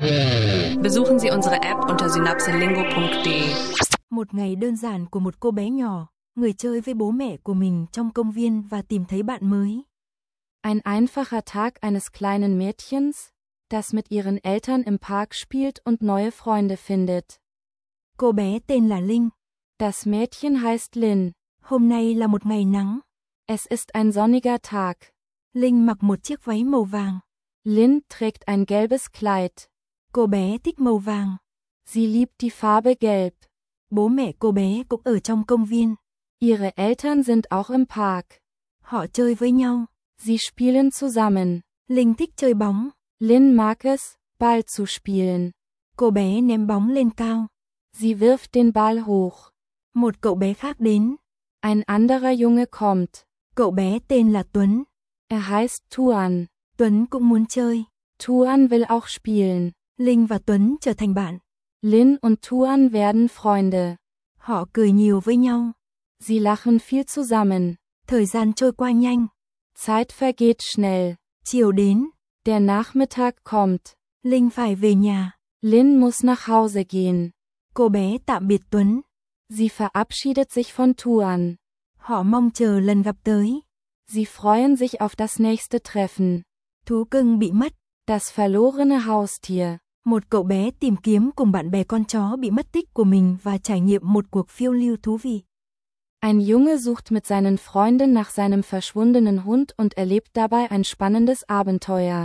Besuchen Sie unsere App unter synapselingo.de. Một ngày đơn giản của một cô bé nhỏ, người chơi với bố mẹ của mình trong công viên và tìm thấy bạn mới. Ein einfacher Tag eines kleinen Mädchens, das mit ihren Eltern im Park spielt und neue Freunde findet. Cô bé tên là Linh. Das Mädchen heißt Lynn. Hôm nay là một ngày nắng. Es ist ein sonniger Tag. Linh mặc một chiếc váy màu vàng. Lynn trägt ein gelbes Kleid. Cô bé thích màu vàng. Sie liebt die Farbe gelb. Bố mẹ cô bé cũng ở trong công viên. Ihre Eltern sind auch im Park. Họ chơi với nhau. Sie spielen zusammen. Linh thích chơi bóng. Lynn mag es, Ball zu spielen. Cô bé ném bóng lên cao. Sie wirft den Ball hoch. Một cậu bé khác đến. Ein anderer Junge kommt. Cậu bé tên là Tuấn. Er heißt Tuan. Tuấn cũng muốn chơi. Tuan will auch spielen. Linh và Tuấn trở thành bạn. Lynn und Tuan werden Freunde. Họ cười nhiều với nhau. Sie lachen viel zusammen. Thời gian trôi qua nhanh. Zeit vergeht schnell. Chiều đến. Der Nachmittag kommt. Linh phải về nhà. Lynn muss nach Hause gehen. Cô bé tạm biệt Tuấn. Sie verabschiedet sich von Tuan. Họ mong chờ lần gặp tới. Sie freuen sich auf das nächste Treffen. Thú cưng bị mất. Das verlorene Haustier. Một cậu bé tìm kiếm cùng bạn bè con chó bị mất tích của mình và trải nghiệm một cuộc phiêu lưu thú vị. Ein Junge sucht mit seinen Freunden nach seinem verschwundenen Hund und erlebt dabei ein spannendes Abenteuer.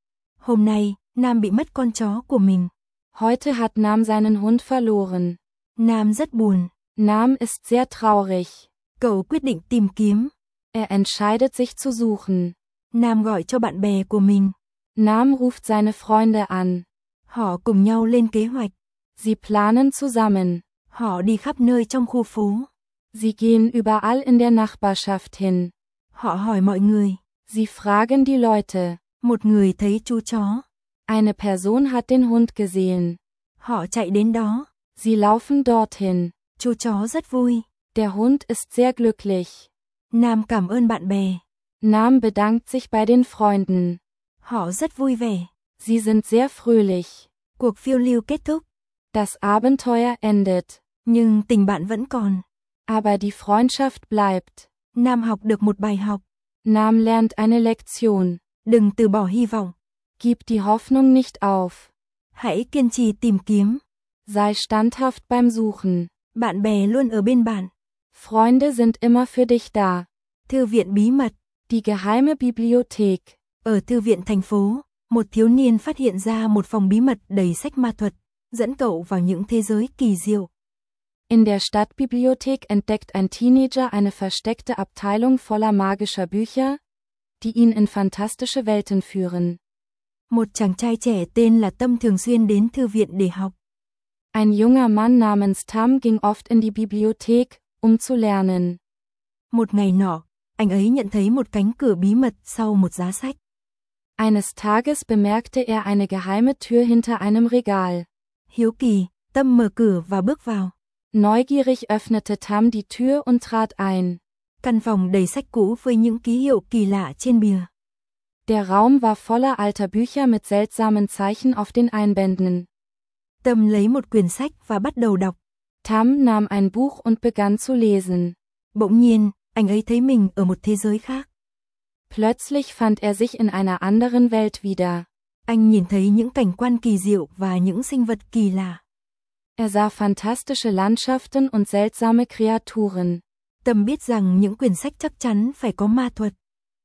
Hôm nay, Nam bị mất con chó của mình. Heute hat Nam seinen Hund verloren. Nam rất buồn. Nam ist sehr traurig. Cậu quyết định tìm kiếm. Er entscheidet sich zu suchen. Nam gọi cho bạn bè của mình. Nam ruft seine Freunde an. Họ cùng nhau lên kế hoạch. Sie planen zusammen. Họ đi khắp nơi trong khu phố. Sie gehen überall in der Nachbarschaft hin. Họ hỏi mọi người. Sie fragen die Leute. Một người thấy chú chó. Eine Person hat den Hund gesehen. Họ chạy đến đó. Sie laufen dorthin. Chú chó rất vui. Der Hund ist sehr glücklich. Nam cảm ơn bạn bè. Nam bedankt sich bei den Freunden. Họ rất vui vẻ. Sie sind sehr fröhlich. Cuộc phiêu lưu kết thúc. Das Abenteuer endet. Nhưng tình bạn vẫn còn. Aber die Freundschaft bleibt. Nam học được một bài học. Nam lernt eine Lektion. Đừng từ bỏ hy vọng. Gib die Hoffnung nicht auf. Hãy kiên trì tìm kiếm. Sei standhaft beim Suchen. Bạn bè luôn ở bên bạn. Freunde sind immer für dich da. Thư viện bí mật. Die geheime Bibliothek. Ở thư viện thành phố, một thiếu niên phát hiện ra một phòng bí mật đầy sách ma thuật, dẫn cậu vào những thế giới kỳ diệu. In der Stadtbibliothek entdeckt ein Teenager eine versteckte Abteilung voller magischer Bücher, die ihn in fantastische Welten führen. Một chàng trai trẻ tên là Tâm thường xuyên đến thư viện để học. Ein junger Mann namens Tam ging oft in die Bibliothek, zu lernen. Một ngày nọ, anh ấy nhận thấy một cánh cửa bí mật sau một giá sách. Eines Tages bemerkte er eine geheime Tür hinter einem Regal. Hiếu kỳ, Tâm mở cửa và bước vào. Neugierig öffnete Tam die Tür und trat ein. Căn phòng đầy sách cũ với những ký hiệu kỳ lạ trên bìa. Der Raum war voller alter Bücher mit seltsamen Zeichen auf den Einbänden. Tâm lấy một quyển sách và bắt đầu đọc. Tam nahm ein Buch und begann zu lesen. Bỗng nhiên, anh ấy thấy mình ở một thế giới khác. Plötzlich fand er sich in einer anderen Welt wieder. Anh nhìn thấy những cảnh quan kỳ diệu và những sinh vật kỳ lạ. Er sah fantastische Landschaften und seltsame Kreaturen. Tâm biết rằng những quyển sách chắc chắn phải có ma thuật.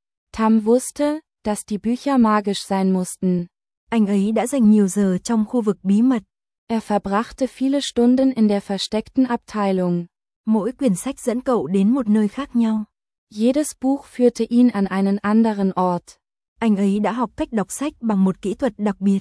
Tam wusste, dass die Bücher magisch sein mussten. Anh ấy đã dành nhiều giờ trong khu vực bí mật. Er verbrachte viele Stunden in der versteckten Abteilung. Mỗi quyển sách dẫn cậu đến một nơi khác nhau. Jedes Buch führte ihn an einen anderen Ort. Anh ấy đã học cách đọc sách bằng một kỹ thuật đặc biệt.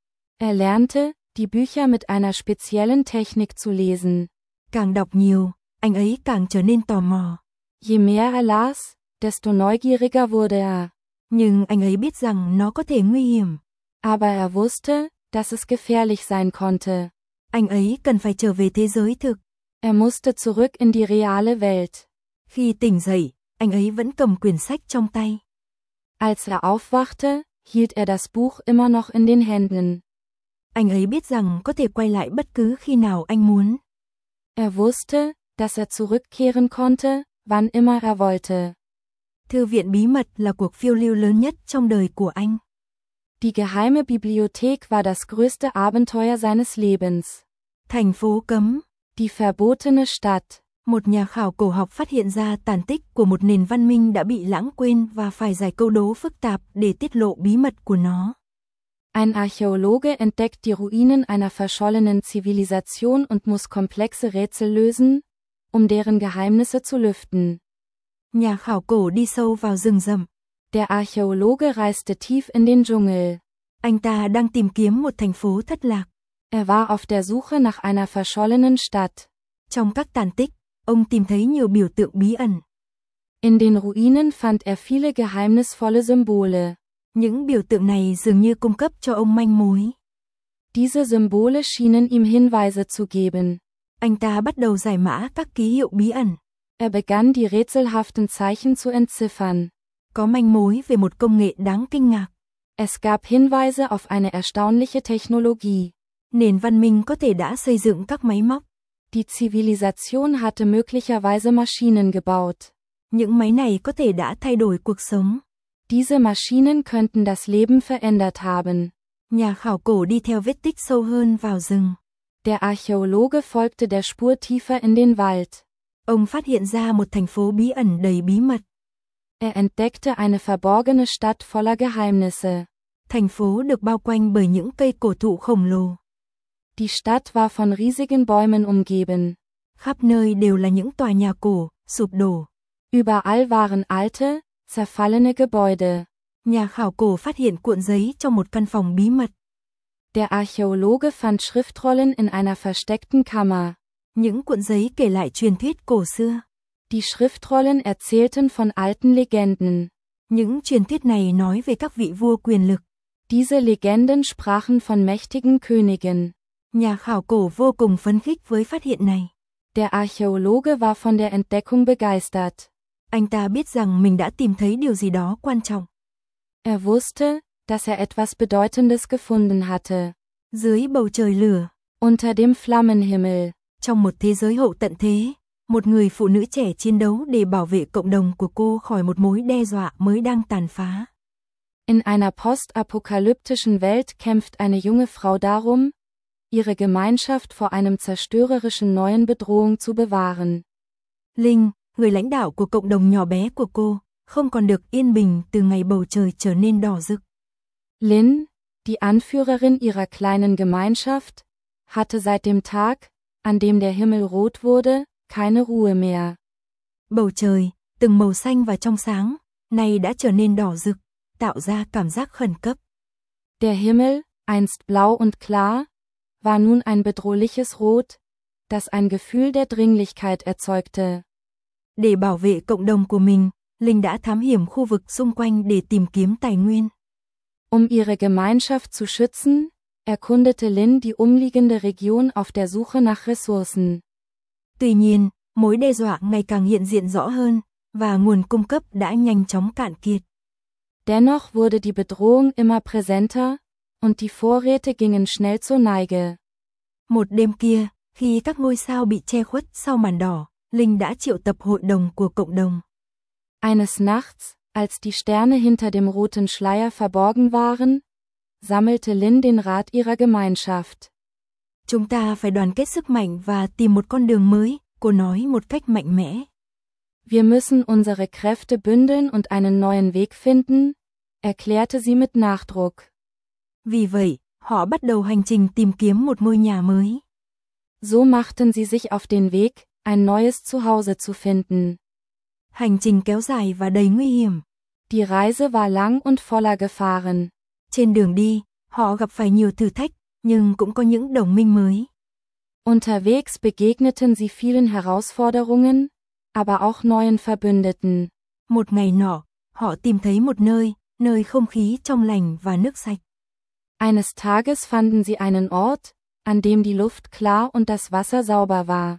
Er lernte, die Bücher mit einer speziellen Technik zu lesen. Càng đọc nhiều, anh ấy càng trở nên tò mò. Je mehr er las, desto neugieriger wurde er. Nhưng anh ấy biết rằng nó có thể nguy hiểm. Aber er wusste, dass es gefährlich sein konnte. Anh ấy cần phải trở về thế giới thực. Er musste zurück in die reale Welt. Khi tỉnh dậy, anh ấy vẫn cầm quyển sách trong tay. Als er aufwachte, hielt er das Buch immer noch in den Händen. Anh ấy biết rằng có thể quay lại bất cứ khi nào anh muốn. Er wusste, dass er zurückkehren konnte, wann immer er wollte. Thư viện bí mật là cuộc phiêu lưu lớn nhất trong đời của anh. Die geheime Bibliothek war das größte Abenteuer seines Lebens. Thành phố cấm. Die verbotene Stadt. Một nhà khảo cổ học phát hiện ra tàn tích của một nền văn minh đã bị lãng quên và phải giải câu đố phức tạp để tiết lộ bí mật của nó. Ein Archäologe entdeckt die Ruinen einer verschollenen Zivilisation und muss komplexe Rätsel lösen, deren Geheimnisse zu lüften. Nhà khảo cổ đi sâu vào rừng rậm. Der Archäologe reiste tief in den Dschungel. Anh ta đang tìm kiếm một thành phố thất lạc. Er war auf der Suche nach einer verschollenen Stadt. Trong các tàn tích, ông tìm thấy nhiều biểu tượng bí ẩn. In den Ruinen fand er viele geheimnisvolle Symbole. Những biểu tượng này dường như cung cấp cho ông manh mối. Diese Symbole schienen ihm Hinweise zu geben. Anh ta bắt đầu giải mã các ký hiệu bí ẩn. Er begann die rätselhaften Zeichen zu entziffern. Có manh mối về một công nghệ đáng kinh ngạc. Es gab Hinweise auf eine erstaunliche Technologie. Nền văn minh có thể đã xây dựng các máy móc. Die Zivilisation hatte möglicherweise Maschinen gebaut. Những máy này có thể đã thay đổi cuộc sống. Diese Maschinen könnten das Leben verändert haben. Nhà khảo cổ đi theo vết tích sâu hơn vào rừng. Der Archäologe folgte der Spur tiefer in den Wald. Ông phát hiện ra một thành phố bí ẩn đầy bí mật. Er entdeckte eine verborgene Stadt voller Geheimnisse. Thành phố được bao quanh bởi những cây cổ thụ khổng lồ. Die Stadt war von riesigen Bäumen umgeben. Khắp nơi đều là những tòa nhà cổ, sụp đổ. Überall waren alte, zerfallene Gebäude. Nhà khảo cổ phát hiện cuộn giấy trong một căn phòng bí mật. Der Archäologe fand Schriftrollen in einer versteckten Kammer. Những cuộn giấy kể lại truyền thuyết cổ xưa. Die Schriftrollen erzählten von alten Legenden. Những truyền thuyết này nói về các vị vua quyền lực. Diese Legenden sprachen von mächtigen Königen. Nhà khảo cổ vô cùng phấn khích với phát hiện này. Der Archäologe war von der Entdeckung begeistert. Anh ta biết rằng mình đã tìm thấy điều gì đó quan trọng. Er wusste, dass er etwas Bedeutendes gefunden hatte. Dưới bầu trời lửa, unter dem Flammenhimmel, trong một thế giới hậu tận thế, một người phụ nữ trẻ chiến đấu để bảo vệ cộng đồng của cô khỏi một mối đe dọa mới đang tàn phá. In einer postapokalyptischen Welt kämpft eine junge Frau darum, ihre Gemeinschaft vor einem zerstörerischen neuen Bedrohung zu bewahren. Linh, người lãnh đạo của cộng đồng nhỏ bé của cô, không còn được yên bình từ ngày bầu trời trở nên đỏ rực. Lynn, die Anführerin ihrer kleinen Gemeinschaft, hatte seit dem Tag, an dem der Himmel rot wurde, keine Ruhe mehr. Bầu trời, từng màu xanh và trong sáng, nay đã trở nên đỏ rực, tạo ra cảm giác khẩn cấp. Der Himmel, einst blau und klar, war nun ein bedrohliches Rot, das ein Gefühl der Dringlichkeit erzeugte. Để bảo vệ cộng đồng của mình, Linh đã thám hiểm khu vực xung quanh để tìm kiếm tài nguyên. Ihre Gemeinschaft zu schützen, erkundete Lynn die umliegende Region auf der Suche nach Ressourcen. Tuy nhiên, mối đe dọa ngày càng hiện diện rõ hơn, và nguồn cung cấp đã nhanh chóng cạn kiệt. Dennoch wurde die Bedrohung immer präsenter, und die Vorräte gingen schnell zur Neige. Một đêm kia, khi các ngôi sao bị che khuất sau màn đỏ, Linh đã triệu tập hội đồng của cộng đồng. Eines Nachts, als die Sterne hinter dem roten Schleier verborgen waren, sammelte Lynn den Rat ihrer Gemeinschaft. Chúng ta phải đoàn kết sức mạnh và tìm một con đường mới, cô nói một cách mạnh mẽ. Wir müssen unsere Kräfte bündeln und einen neuen Weg finden, erklärte sie mit Nachdruck. Vì vậy, họ bắt đầu hành trình tìm kiếm một ngôi nhà mới. So machten sie sich auf den Weg, ein neues Zuhause zu finden. Hành trình kéo dài và đầy nguy hiểm. Die Reise war lang und voller Gefahren. Trên đường đi, họ gặp phải nhiều thử thách, nhưng cũng có những đồng minh mới. Unterwegs begegneten sie vielen Herausforderungen, aber auch neuen Verbündeten. Một ngày nọ, họ tìm thấy một nơi không khí trong lành và nước sạch. Eines Tages fanden sie einen Ort, an dem die Luft klar und das Wasser sauber war.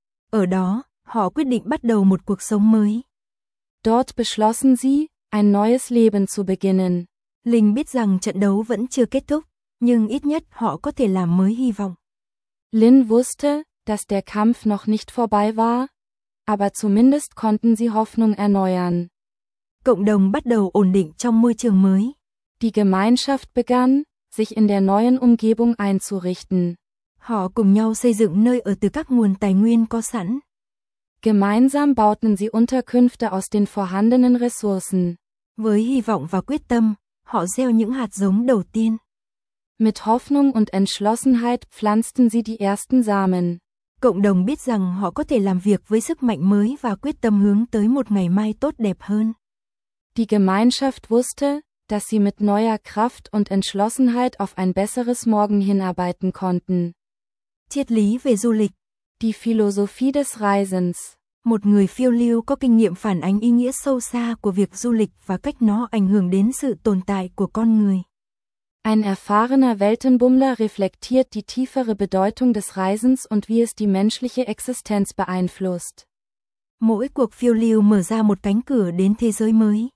Ở đó, họ quyết định bắt đầu một cuộc sống mới. Dort beschlossen sie, ein neues Leben zu beginnen. Linh biết rằng trận đấu vẫn chưa kết thúc. Nhưng ít nhất họ có thể làm mới hy vọng. Lynn wusste, dass der Kampf noch nicht vorbei war, aber zumindest konnten sie Hoffnung erneuern. Cộng đồng bắt đầu ổn định trong môi trường mới. Die Gemeinschaft begann, sich in der neuen Umgebung einzurichten. Họ cùng nhau xây dựng nơi ở từ các nguồn tài nguyên có sẵn. Gemeinsam bauten sie Unterkünfte aus den vorhandenen Ressourcen. Với hy vọng và quyết tâm, họ gieo những hạt giống đầu tiên. Mit Hoffnung und Entschlossenheit pflanzten sie die ersten Samen. Cộng đồng biết rằng họ có thể làm việc với sức mạnh mới và quyết tâm hướng tới một ngày mai tốt đẹp hơn. Die Gemeinschaft wusste, dass sie mit neuer Kraft und Entschlossenheit auf ein besseres Morgen hinarbeiten konnten. Triết lý về du lịch. Die Philosophie des Reisens. Một người phiêu lưu có kinh nghiệm phản ánh ý nghĩa sâu xa của việc du lịch và cách nó ảnh hưởng đến sự tồn tại của con người. Ein erfahrener Weltenbummler reflektiert die tiefere Bedeutung des Reisens und wie es die menschliche Existenz beeinflusst. Mỗi cuộc phiêu lưu mở ra một cánh cửa đến thế giới mới.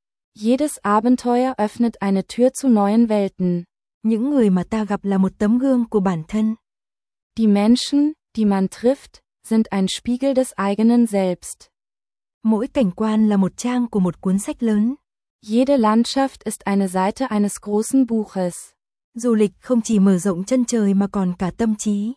Jedes Abenteuer öffnet eine Tür zu neuen Welten. Những người mà ta gặp là một tấm gương của bản thân. Die Menschen, die man trifft, sind ein Spiegel des eigenen Selbst. Mỗi cảnh quan là một trang của một cuốn sách lớn. Jede Landschaft ist eine Seite eines großen Buches. Du lịch không chỉ mở rộng chân trời mà còn cả tâm trí.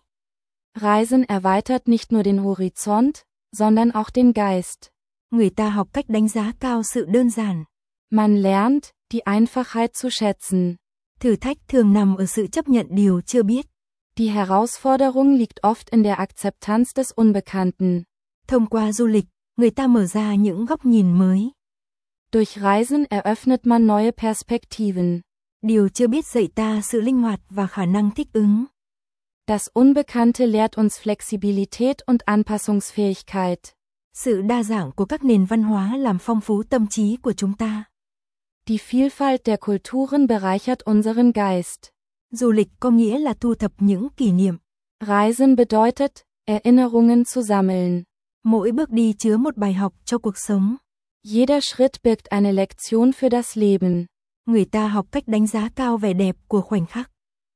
Reisen erweitert nicht nur den Horizont, sondern auch den Geist. Người ta học cách đánh giá cao sự đơn giản. Man lernt, die Einfachheit zu schätzen. Thử thách thường nằm ở sự chấp nhận điều chưa biết. Die Herausforderung liegt oft in der Akzeptanz des Unbekannten. Thông qua du lịch, người ta mở ra những góc nhìn mới. Durch Reisen eröffnet man neue Perspektiven. Điều chưa biết dạy ta sự linh hoạt và khả năng thích ứng. Das Unbekannte lehrt uns Flexibilität und Anpassungsfähigkeit. Sự đa dạng của các nền văn hóa làm phong phú tâm trí của chúng ta. Die Vielfalt der Kulturen bereichert unseren Geist. Du lịch có nghĩa là thu thập những kỷ niệm. Reisen bedeutet, Erinnerungen zu sammeln. Mỗi bước đi chứa một bài học cho cuộc sống. Jeder Schritt birgt eine Lektion für das Leben. Người ta học cách đánh giá cao vẻ đẹp của khoảnh khắc.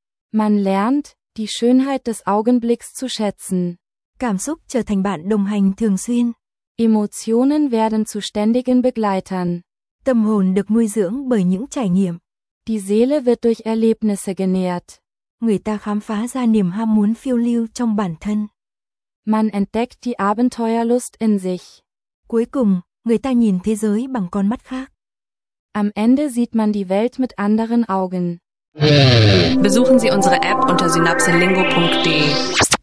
Man lernt, die Schönheit des Augenblicks zu schätzen. Cảm xúc trở thành bạn đồng hành thường xuyên. Emotionen werden zu ständigen Begleitern. Tâm hồn được nuôi dưỡng bởi những trải nghiệm. Die Seele wird durch Erlebnisse genährt. Người ta khám phá ra niềm ham muốn phiêu lưu trong bản thân. Man entdeckt die Abenteuerlust in sich. Cuối cùng, người ta nhìn thế giới bằng con mắt khác. Am Ende sieht man die Welt mit anderen Augen. Besuchen Sie unsere App unter synapselingo.de.